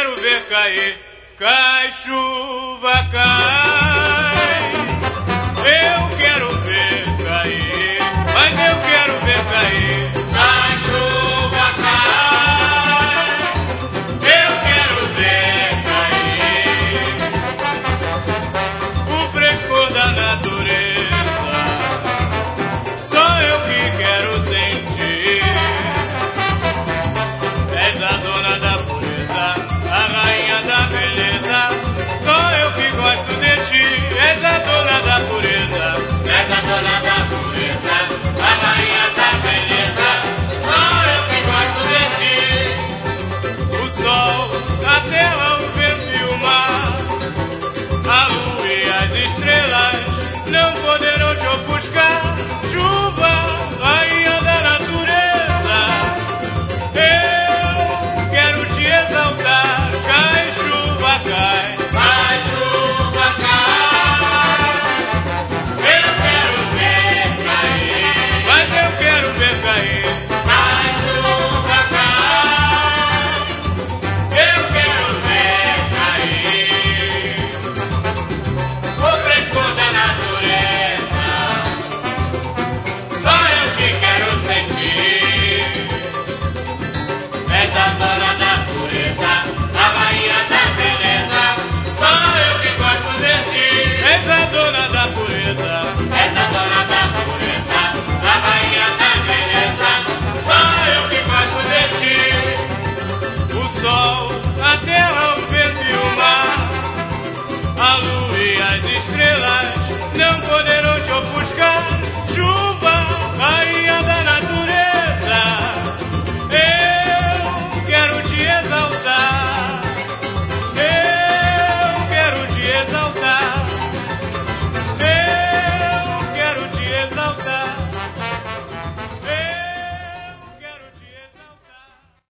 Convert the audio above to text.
quero ver cair, cai chuva, cai. Eu quero ver cair, mas eu quero ver cair, cai chuva, cai. Eu quero ver cair o frescor da natureza, só eu que quero sentir. És a dona da pureza, a rainha da beleza, só eu que gosto de ti. És a dona da pureza, és a dona da pureza, a rainha da beleza, só eu que gosto de ti. O sol, a terra, o vento e o mar, a lua e as estrelas não poderão te ofuscar. Chuva, rainha da natureza, eu quero te exaltar. Cai chuva, cai, cai chuva, cai. Eu quero ver cair, mas eu quero ver cair, cai chuva, cai. Eu quero ver cair o frescor da natureza, só eu que quero sentir. És a dona da pureza, a rainha da beleza, só eu que gosto de ti. És a dona da pureza, és a dona da pureza, a rainha da beleza, só eu que gosto de ti. O sol, a terra, o vento e o mar, a lua e as estrelas não poderão te ofuscar. Chuva, rainha da natureza, eu quero te exaltar.